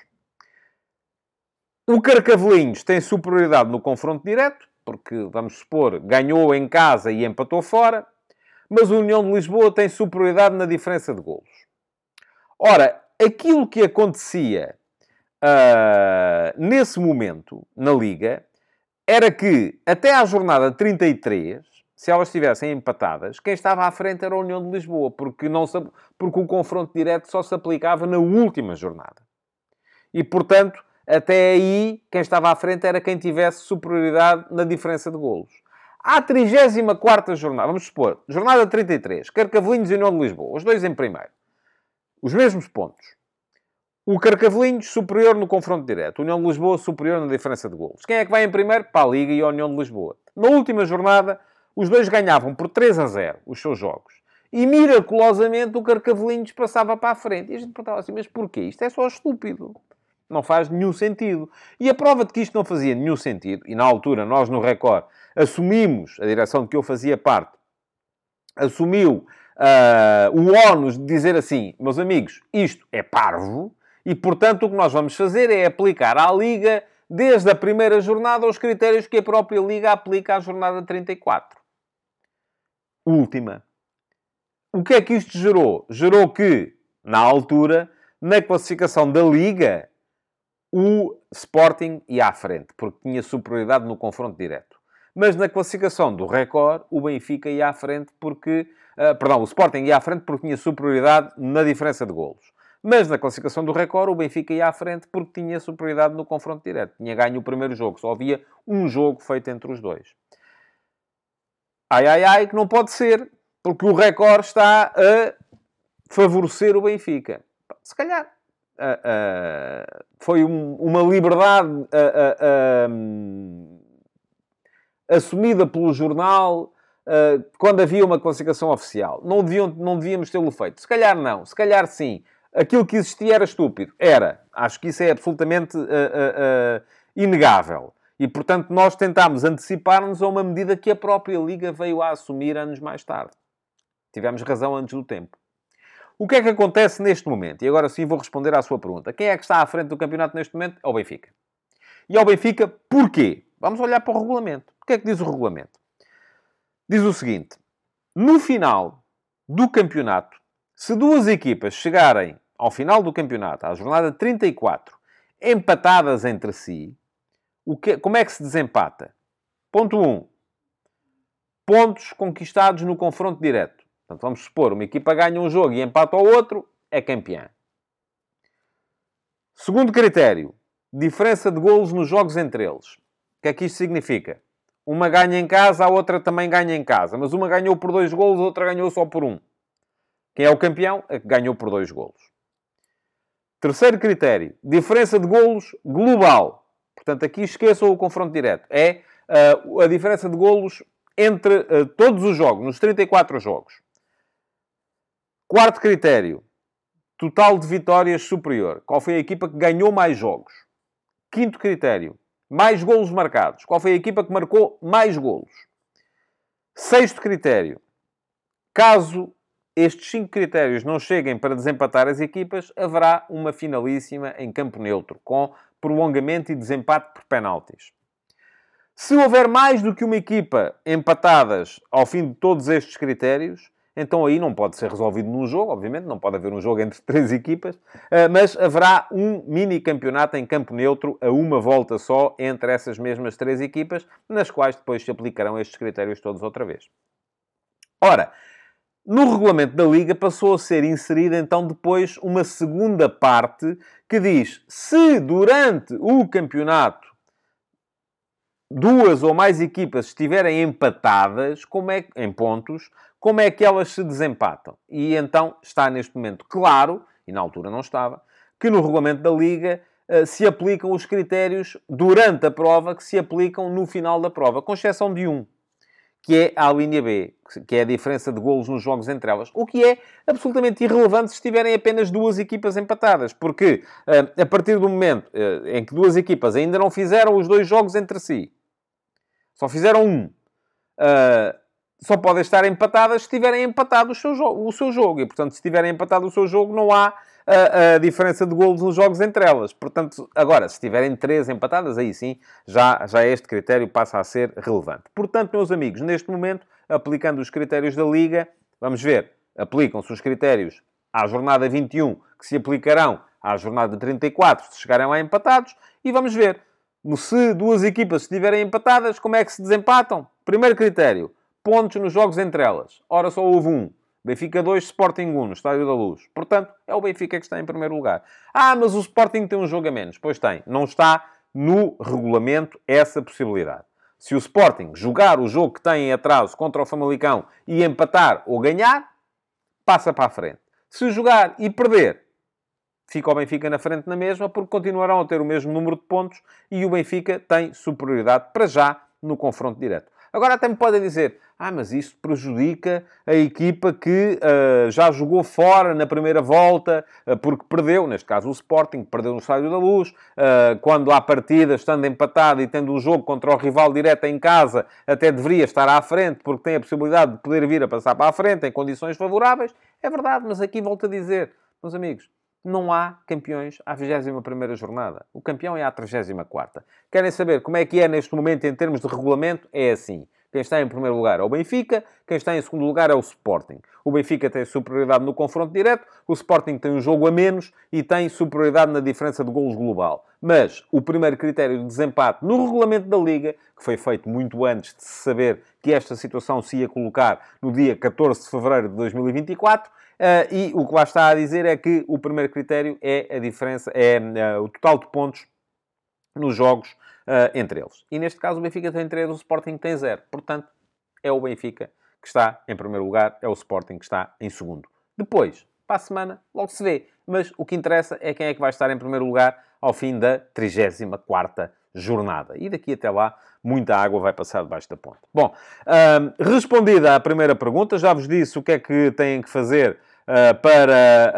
O Carcavelinhos tem superioridade no confronto direto. Porque, vamos supor, ganhou em casa e empatou fora. Mas o União de Lisboa tem superioridade na diferença de golos. Ora, aquilo que acontecia... Uh, nesse momento, na Liga, era que, até à jornada trinta e três, se elas estivessem empatadas, quem estava à frente era a União de Lisboa, porque, não se, porque o confronto direto só se aplicava na última jornada. E, portanto, até aí, quem estava à frente era quem tivesse superioridade na diferença de golos. À trigésima quarta jornada, vamos supor, jornada trinta e três, Carcavelinhos e União de Lisboa, os dois em primeiro. Os mesmos pontos. O Carcavelinhos superior no confronto direto. A União de Lisboa superior na diferença de golos. Quem é que vai em primeiro? Para a Liga e a União de Lisboa. Na última jornada, os dois ganhavam por três a zero os seus jogos. E, miraculosamente, o Carcavelinhos passava para a frente. E a gente perguntava assim, mas porquê? Isto é só estúpido. Não faz nenhum sentido. E a prova de que isto não fazia nenhum sentido, e na altura nós no Record assumimos, a direção de que eu fazia parte, assumiu uh, o ónus de dizer assim, meus amigos, isto é parvo, e, portanto, o que nós vamos fazer é aplicar à Liga, desde a primeira jornada, os critérios que a própria Liga aplica à jornada trinta e quatro. Última. O que é que isto gerou? Gerou que, na altura, na classificação da Liga, o Sporting ia à frente, porque tinha superioridade no confronto direto. Mas na classificação do Record, o Benfica ia à frente porque... Uh, perdão, o Sporting ia à frente porque tinha superioridade na diferença de golos. Mas na classificação do Record, o Benfica ia à frente porque tinha superioridade no confronto direto. Tinha ganho o primeiro jogo. Só havia um jogo feito entre os dois. Ai, ai, ai, que não pode ser. Porque o Record está a favorecer o Benfica. Se calhar uh, uh, foi um, uma liberdade uh, uh, uh, assumida pelo jornal uh, quando havia uma classificação oficial. Não, deviam, não devíamos tê-lo feito. Se calhar não. Se calhar sim. Aquilo que existia era estúpido. Era. Acho que isso é absolutamente uh, uh, uh, inegável. E, portanto, nós tentámos antecipar-nos a uma medida que a própria Liga veio a assumir anos mais tarde. Tivemos razão antes do tempo. O que é que acontece neste momento? E agora sim vou responder à sua pergunta. Quem é que está à frente do campeonato neste momento? É o Benfica. E ao Benfica, porquê? Vamos olhar para o regulamento. O que é que diz o regulamento? Diz o seguinte. No final do campeonato, se duas equipas chegarem ao final do campeonato, à jornada trinta e quatro, empatadas entre si, o que, como é que se desempata? Ponto um. Pontos conquistados no confronto direto. Portanto, vamos supor, uma equipa ganha um jogo e empata ao outro, é campeã. Segundo critério. Diferença de golos nos jogos entre eles. O que é que isto significa? Uma ganha em casa, a outra também ganha em casa. Mas uma ganhou por dois golos, a outra ganhou só por um. Quem é o campeão? É que ganhou por dois golos. Terceiro critério. Diferença de golos global. Portanto, aqui esqueçam o confronto direto. É uh, a diferença de golos entre uh, todos os jogos, nos trinta e quatro jogos. Quarto critério. Total de vitórias superior. Qual foi a equipa que ganhou mais jogos? Quinto critério. Mais golos marcados. Qual foi a equipa que marcou mais golos? Sexto critério. Caso estes cinco critérios não cheguem para desempatar as equipas, haverá uma finalíssima em campo neutro, com prolongamento e desempate por penaltis. Se houver mais do que uma equipa empatadas ao fim de todos estes critérios, então aí não pode ser resolvido num jogo, obviamente, não pode haver um jogo entre três equipas, mas haverá um mini-campeonato em campo neutro a uma volta só entre essas mesmas três equipas, nas quais depois se aplicarão estes critérios todos outra vez. Ora, no regulamento da Liga passou a ser inserida então depois uma segunda parte que diz: se durante o campeonato duas ou mais equipas estiverem empatadas, como é, em pontos, como é que elas se desempatam? E então está neste momento claro, e na altura não estava, que no regulamento da Liga uh, se aplicam os critérios durante a prova que se aplicam no final da prova, com exceção de um, que é a linha B, que é a diferença de golos nos jogos entre elas. O que é absolutamente irrelevante se estiverem apenas duas equipas empatadas. Porque, uh, a partir do momento uh, em que duas equipas ainda não fizeram os dois jogos entre si, só fizeram um, uh, só podem estar empatadas se tiverem empatado o seu, jo- o seu jogo. E, portanto, se tiverem empatado o seu jogo, não há a, a diferença de golos nos jogos entre elas. Portanto, agora, se tiverem três empatadas, aí sim, já, já este critério passa a ser relevante. Portanto, meus amigos, neste momento, aplicando os critérios da Liga, vamos ver, aplicam-se os critérios à jornada vinte e um, que se aplicarão à jornada trinta e quatro, se chegarem lá empatados, e vamos ver, se duas equipas estiverem empatadas, como é que se desempatam? Primeiro critério, pontos nos jogos entre elas. Ora, só houve um. Benfica dois, Sporting um, no Estádio da Luz. Portanto, é o Benfica que está em primeiro lugar. Ah, mas o Sporting tem um jogo a menos. Pois tem. Não está no regulamento essa possibilidade. Se o Sporting jogar o jogo que tem em atraso contra o Famalicão e empatar ou ganhar, passa para a frente. Se jogar e perder, fica o Benfica na frente na mesma, porque continuarão a ter o mesmo número de pontos e o Benfica tem superioridade para já no confronto direto. Agora até me podem dizer, ah, mas isso prejudica a equipa que uh, já jogou fora na primeira volta, uh, porque perdeu, neste caso o Sporting, perdeu no Estádio da Luz, uh, quando há partida, estando empatado e tendo um jogo contra o rival direto em casa, até deveria estar à frente, porque tem a possibilidade de poder vir a passar para a frente em condições favoráveis. É verdade, mas aqui volto a dizer, meus amigos, não há campeões à vigésima primeira jornada. O campeão é à trigésima quarta. Querem saber como é que é neste momento em termos de regulamento? É assim. Quem está em primeiro lugar é o Benfica, quem está em segundo lugar é o Sporting. O Benfica tem superioridade no confronto direto, o Sporting tem um jogo a menos e tem superioridade na diferença de golos global. Mas o primeiro critério de desempate no regulamento da Liga, que foi feito muito antes de se saber que esta situação se ia colocar no dia catorze de fevereiro de dois mil e vinte e quatro, Uh, e o que lá está a dizer é que o primeiro critério é a diferença, é uh, o total de pontos nos jogos uh, entre eles. E neste caso o Benfica tem três, o Sporting tem zero. Portanto, é o Benfica que está em primeiro lugar, é o Sporting que está em segundo. Depois, para a semana, logo se vê. Mas o que interessa é quem é que vai estar em primeiro lugar ao fim da trigésima quarta jornada. E daqui até lá, muita água vai passar debaixo da ponte. Bom, uh, respondida à primeira pergunta, já vos disse o que é que têm que fazer Uh, para,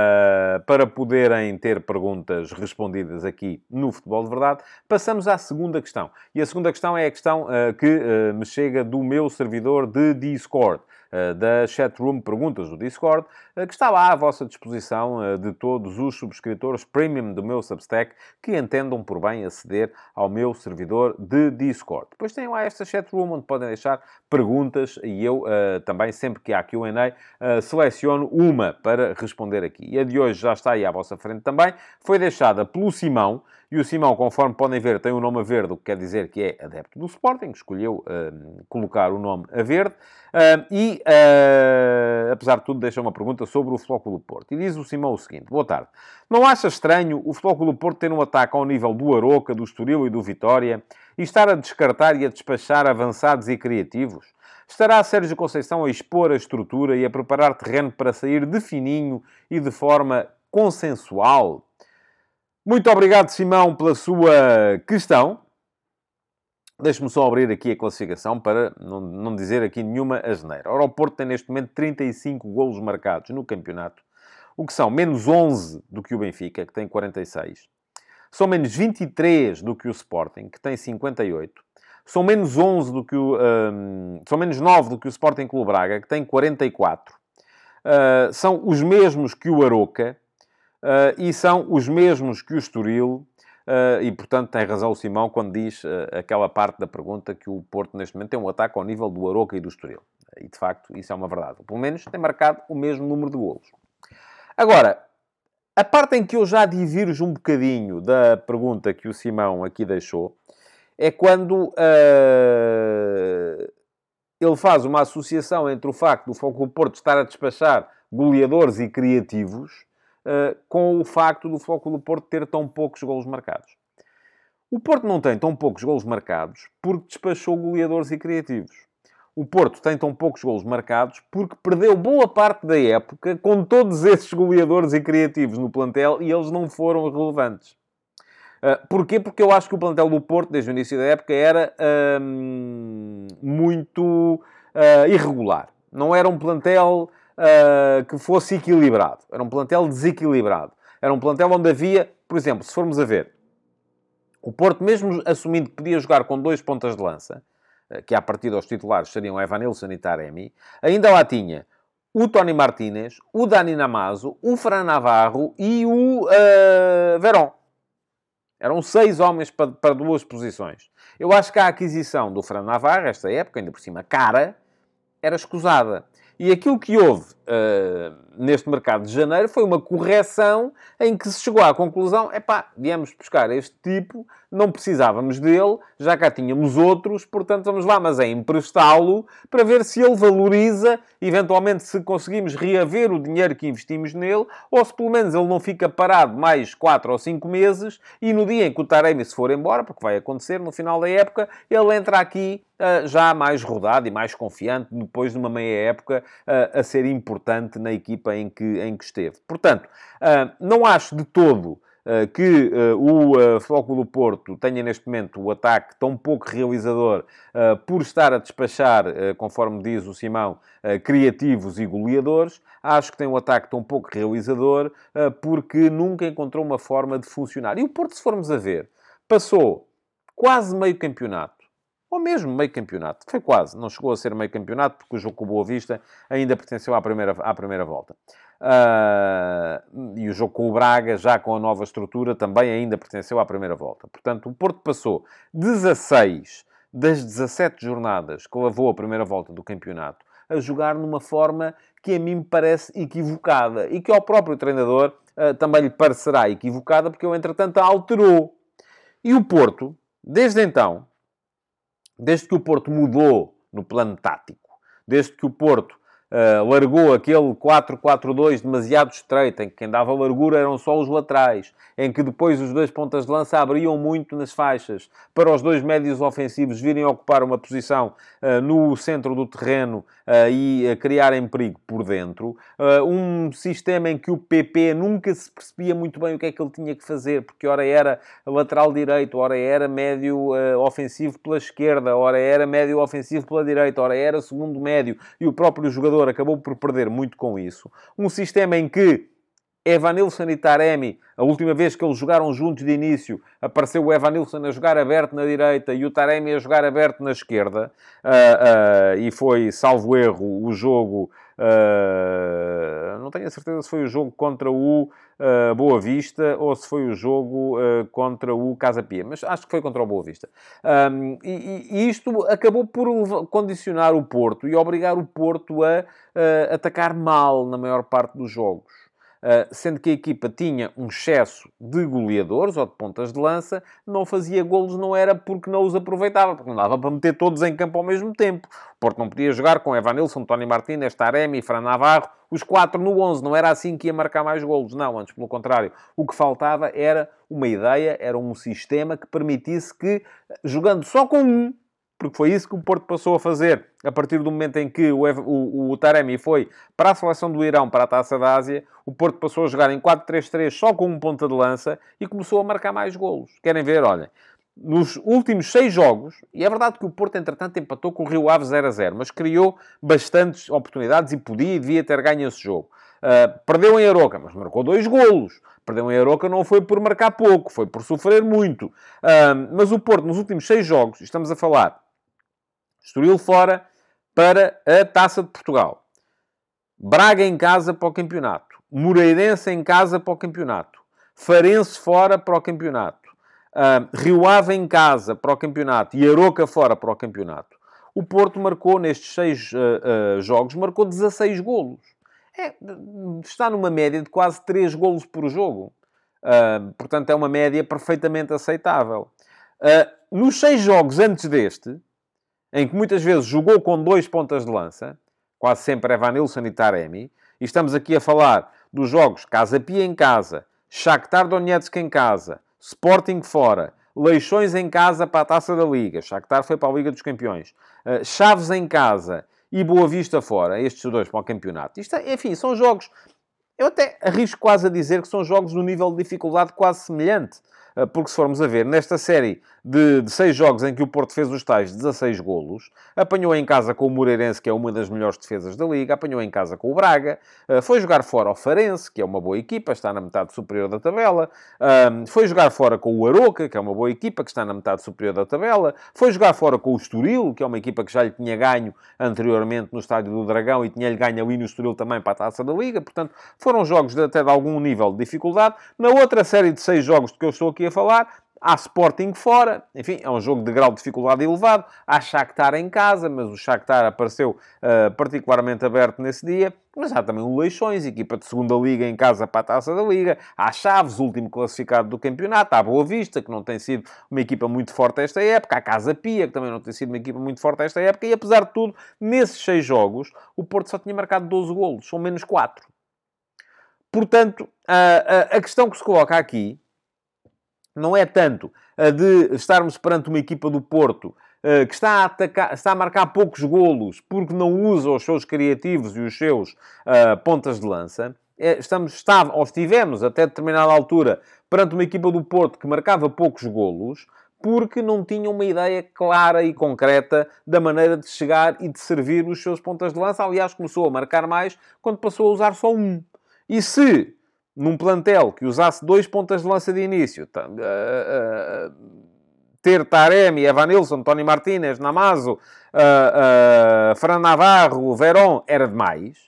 uh, para poderem ter perguntas respondidas aqui no Futebol de Verdade. Passamos à segunda questão. E a segunda questão é a questão uh, que uh, me chega do meu servidor de Discord, uh, da Chatroom Perguntas do Discord, uh, que está lá à vossa disposição uh, de todos os subscritores premium do meu Substack que entendam por bem aceder ao meu servidor de Discord. Depois tem lá esta Chatroom onde podem deixar perguntas e eu uh, também, sempre que há Q and A, uh, seleciono uma para responder aqui. E a de hoje já está aí à vossa frente também. Foi deixada pelo Simão. E o Simão, conforme podem ver, tem o nome a verde, o que quer dizer que é adepto do Sporting. Escolheu uh, colocar o nome a verde. Uh, e, uh, apesar de tudo, deixa uma pergunta sobre o Futebol Clube do Porto. E diz o Simão o seguinte. Boa tarde. Não acha estranho o Futebol Clube do Porto ter um ataque ao nível do Aroca, do Estoril e do Vitória e estar a descartar e a despachar avançados e criativos? Estará Sérgio Conceição a expor a estrutura e a preparar terreno para sair de fininho e de forma consensual? Muito obrigado, Simão, pela sua questão. Deixe-me só abrir aqui a classificação para não, não dizer aqui nenhuma asneira. Ora, o Porto tem neste momento trinta e cinco golos marcados no campeonato, o que são menos onze do que o Benfica, que tem quarenta e seis. São menos vinte e três do que o Sporting, que tem cinquenta e oito. São menos onze do que o... Um, são menos nove do que o Sporting Clube Braga, que tem quarenta e quatro. Uh, são os mesmos que o Aroca uh, e são os mesmos que o Estoril. Uh, e, portanto, tem razão o Simão quando diz uh, aquela parte da pergunta que o Porto, neste momento, tem um ataque ao nível do Aroca e do Estoril. E, de facto, isso é uma verdade. Pelo menos tem marcado o mesmo número de golos. Agora, a parte em que eu já diverjo um bocadinho da pergunta que o Simão aqui deixou é quando uh, ele faz uma associação entre o facto do Futebol Clube do Porto estar a despachar goleadores e criativos uh, com o facto do Futebol Clube do Porto ter tão poucos golos marcados. O Porto não tem tão poucos golos marcados porque despachou goleadores e criativos. O Porto tem tão poucos golos marcados porque perdeu boa parte da época com todos esses goleadores e criativos no plantel e eles não foram relevantes. Uh, porquê? Porque eu acho que o plantel do Porto, desde o início da época, era hum, muito uh, irregular. Não era um plantel uh, que fosse equilibrado. Era um plantel desequilibrado. Era um plantel onde havia, por exemplo, se formos a ver, o Porto, mesmo assumindo que podia jogar com dois pontas de lança, que à partida os titulares seriam Evanilson e Taremi, ainda lá tinha o Tony Martínez, o Dani Namazo, o Fran Navarro e o uh, Verón. Eram seis homens para, para duas posições. Eu acho que a aquisição do Fran Navarro, esta época, ainda por cima cara, era escusada. E aquilo que houve uh, neste mercado de janeiro foi uma correção em que se chegou à conclusão, epá, viemos buscar este tipo, não precisávamos dele, já cá tínhamos outros, portanto vamos lá, mas é emprestá-lo para ver se ele valoriza, eventualmente se conseguimos reaver o dinheiro que investimos nele, ou se pelo menos ele não fica parado mais quatro ou cinco meses e no dia em que o Taremi se for embora, porque vai acontecer no final da época, ele entra aqui uh, já mais rodado e mais confiante, depois de uma meia época uh, a ser importante na equipa em que, em que esteve. Portanto, uh, não acho de todo uh, que uh, o uh, Futebol Clube do Porto tenha neste momento o ataque tão pouco realizador uh, por estar a despachar, uh, conforme diz o Simão, uh, criativos e goleadores. Acho que tem um ataque tão pouco realizador uh, porque nunca encontrou uma forma de funcionar. E o Porto, se formos a ver, passou quase meio campeonato, ou mesmo meio campeonato. Foi quase. Não chegou a ser meio campeonato, porque o jogo com o Boa Vista ainda pertenceu à primeira, à primeira volta. Uh, e o jogo com o Braga, já com a nova estrutura, também ainda pertenceu à primeira volta. Portanto, o Porto passou dezasseis das dezassete jornadas que levou a primeira volta do campeonato a jogar numa forma que a mim me parece equivocada. E que ao próprio treinador uh, também lhe parecerá equivocada, porque ele, entretanto, a alterou. E o Porto, desde então, desde que o Porto mudou no plano tático, desde que o Porto uh, largou aquele quatro quatro dois demasiado estreito, em que quem dava largura eram só os laterais, em que depois os dois pontas de lança abriam muito nas faixas, para os dois médios ofensivos virem ocupar uma posição uh, no centro do terreno uh, e uh, criarem perigo por dentro. Uh, um sistema em que o P P nunca se percebia muito bem o que é que ele tinha que fazer, porque ora era lateral direito, ora era médio uh, ofensivo pela esquerda, ora era médio ofensivo pela direita, ora era segundo médio, e o próprio jogador acabou por perder muito com isso. Um sistema em que Evanilson e Taremi, a última vez que eles jogaram juntos de início, apareceu o Evanilson a jogar aberto na direita e o Taremi a jogar aberto na esquerda. Uh, uh, e foi, salvo erro, o jogo... Uh, não tenho a certeza se foi o jogo contra o uh, Boa Vista ou se foi o jogo uh, contra o Casa Pia, mas acho que foi contra o Boa Vista. Um, e, e isto acabou por condicionar o Porto e obrigar o Porto a uh, atacar mal na maior parte dos jogos. Uh, sendo que a equipa tinha um excesso de goleadores ou de pontas de lança, não fazia golos, não era porque não os aproveitava, porque não dava para meter todos em campo ao mesmo tempo. O Porto não podia jogar com Evanilson, Tony Martínez, Taremi, Fran Navarro, os quatro no onze. Não era assim que ia marcar mais golos. Não, antes pelo contrário. O que faltava era uma ideia, era um sistema que permitisse que, jogando só com um, porque foi isso que o Porto passou a fazer a partir do momento em que o, o, o Taremi foi para a seleção do Irão, para a Taça da Ásia, o Porto passou a jogar em quatro três três só com um ponta de lança e começou a marcar mais golos. Querem ver? Olhem, nos últimos seis jogos, e é verdade que o Porto, entretanto, empatou com o Rio Ave zero a zero, mas criou bastantes oportunidades e podia e devia ter ganho esse jogo. Uh, perdeu em Aroca, mas marcou dois golos. Perdeu em Aroca não foi por marcar pouco, foi por sofrer muito. Uh, mas o Porto, nos últimos seis jogos, estamos a falar Estoril fora para a Taça de Portugal. Braga em casa para o campeonato. Moreirense em casa para o campeonato. Farense fora para o campeonato. Uh, Rio Ave em casa para o campeonato. E Aroca fora para o campeonato. O Porto marcou, nestes seis uh, uh, jogos, marcou dezasseis golos. É, está numa média de quase três golos por jogo. Uh, portanto, é uma média perfeitamente aceitável. Uh, nos seis jogos antes deste, em que muitas vezes jogou com dois pontas de lança, quase sempre Evanilson e Taremi, e estamos aqui a falar dos jogos Casa Pia em casa, Shakhtar Donetsk em casa, Sporting fora, Leixões em casa para a Taça da Liga. Shakhtar foi para a Liga dos Campeões. Uh, Chaves em casa e Boa Vista fora. Estes dois para o campeonato. Isto é, enfim, são jogos... Eu até arrisco quase a dizer que são jogos de um nível de dificuldade quase semelhante. Porque se formos a ver, nesta série de, de seis jogos em que o Porto fez os tais dezasseis golos, apanhou em casa com o Moreirense, que é uma das melhores defesas da Liga, apanhou em casa com o Braga, foi jogar fora ao Farense, que é uma boa equipa, está na metade superior da tabela, foi jogar fora com o Aroca, que é uma boa equipa, que está na metade superior da tabela, foi jogar fora com o Estoril, que é uma equipa que já lhe tinha ganho anteriormente no Estádio do Dragão e tinha-lhe ganho ali no Estoril também para a Taça da Liga, portanto, foram jogos de, até de algum nível de dificuldade. Na outra série de seis jogos de que eu estou aqui a falar, há Sporting fora, enfim, é um jogo de grau de dificuldade elevado, há Shakhtar em casa, mas o Shakhtar apareceu uh, particularmente aberto nesse dia, mas há também o Leixões, equipa de segunda Liga em casa para a Taça da Liga, há Chaves, último classificado do campeonato, há Boa Vista, que não tem sido uma equipa muito forte esta época, há Casa Pia, que também não tem sido uma equipa muito forte esta época, e apesar de tudo, nesses seis jogos, o Porto só tinha marcado doze golos, são menos quatro. Portanto, a, a, a questão que se coloca aqui não é tanto a de estarmos perante uma equipa do Porto uh, que está a, atacar, está a marcar poucos golos porque não usa os seus criativos e os seus uh, pontas de lança. É, estamos, estava, ou estivemos até determinada altura perante uma equipa do Porto que marcava poucos golos porque não tinha uma ideia clara e concreta da maneira de chegar e de servir os seus pontas de lança. Aliás, começou a marcar mais quando passou a usar só um. E se num plantel que usasse dois pontas de lança de início, uh, uh, ter Taremi, Evanilson, Tony Martínez, Namazo, uh, uh, Fran Navarro, Verón, era demais.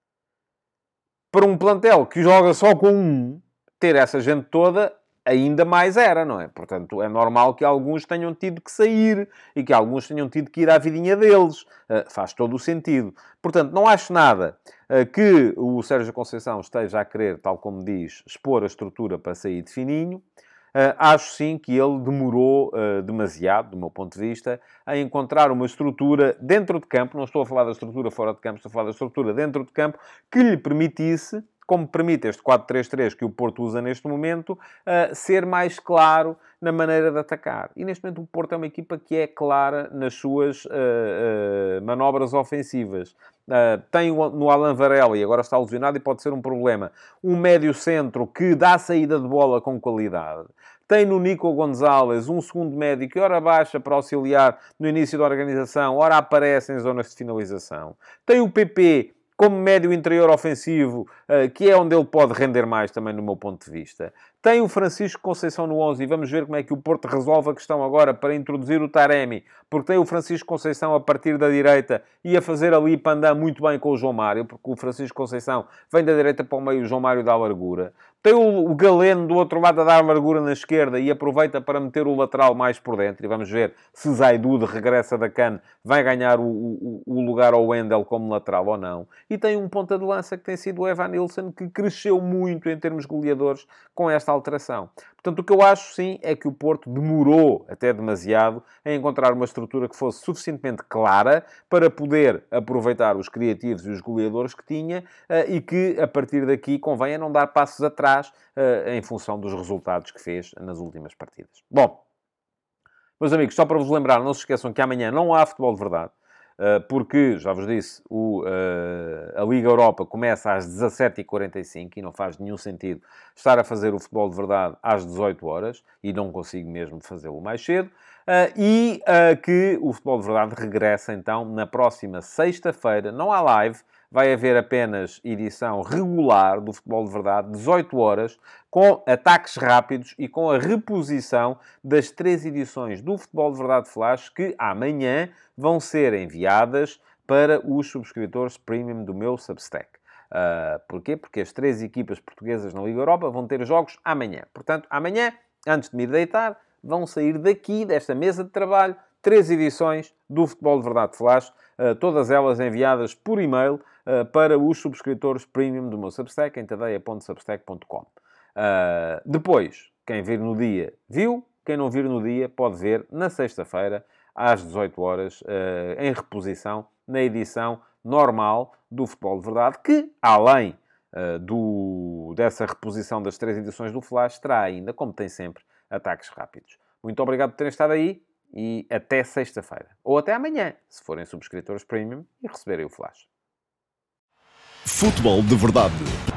Para um plantel que joga só com um, ter essa gente toda, ainda mais era, não é? Portanto, é normal que alguns tenham tido que sair e que alguns tenham tido que ir à vidinha deles. Uh, faz todo o sentido. Portanto, não acho nada uh, que o Sérgio Conceição esteja a querer, tal como diz, expor a estrutura para sair de fininho. Uh, acho sim que ele demorou uh, demasiado, do meu ponto de vista, a encontrar uma estrutura dentro de campo, não estou a falar da estrutura fora de campo, estou a falar da estrutura dentro de campo, que lhe permitisse, como permite este quatro três três que o Porto usa neste momento, uh, ser mais claro na maneira de atacar. E neste momento o Porto é uma equipa que é clara nas suas uh, uh, manobras ofensivas. Uh, tem no Alan Varela, e agora está lesionado e pode ser um problema, um médio-centro que dá saída de bola com qualidade. Tem no Nico Gonzalez um segundo médio que ora baixa para auxiliar no início da organização, ora aparece em zonas de finalização. Tem o P P como médio interior ofensivo, que é onde ele pode render mais também no meu ponto de vista. Tem o Francisco Conceição no onze e vamos ver como é que o Porto resolve a questão agora para introduzir o Taremi, porque tem o Francisco Conceição a partir da direita e a fazer ali pandan muito bem com o João Mário, porque o Francisco Conceição vem da direita para o meio, o João Mário dá largura. Tem o, o Galeno do outro lado a dar largura na esquerda e aproveita para meter o lateral mais por dentro. E vamos ver se Zaidude regressa da C A N, vai ganhar o, o, o lugar ao Wendel como lateral ou não. E tem um ponta de lança que tem sido o Evanilson, que cresceu muito em termos goleadores com esta alteração. Portanto, o que eu acho, sim, é que o Porto demorou até demasiado a encontrar uma estrutura que fosse suficientemente clara para poder aproveitar os criativos e os goleadores que tinha e que, a partir daqui, convenha não dar passos atrás em função dos resultados que fez nas últimas partidas. Bom, meus amigos, só para vos lembrar, não se esqueçam que amanhã não há futebol de verdade. Porque, já vos disse, o, uh, a Liga Europa começa às dezassete e quarenta e cinco e não faz nenhum sentido estar a fazer o futebol de verdade às dezoito horas e não consigo mesmo fazê-lo mais cedo. Uh, e uh, que o futebol de verdade regressa, então, na próxima sexta-feira. Não há live. Vai haver apenas edição regular do Futebol de Verdade, dezoito horas, com ataques rápidos e com a reposição das três edições do Futebol de Verdade Flash, que amanhã vão ser enviadas para os subscritores premium do meu Substack. Uh, porquê? Porque as três equipas portuguesas na Liga Europa vão ter jogos amanhã. Portanto, amanhã, antes de me ir deitar, vão sair daqui, desta mesa de trabalho, três edições do Futebol de Verdade Flash, uh, todas elas enviadas por e-mail uh, para os subscritores premium do meu Substack, em tadeia ponto substack ponto com. Uh, depois, quem vir no dia, viu. Quem não vir no dia, pode ver na sexta-feira, às dezoito horas, uh, em reposição, na edição normal do Futebol de Verdade, que, além uh, do, dessa reposição das três edições do Flash, terá ainda, como tem sempre, ataques rápidos. Muito obrigado por terem estado aí e até sexta-feira. Ou até amanhã, se forem subscritores premium e receberem o flash. Futebol de Verdade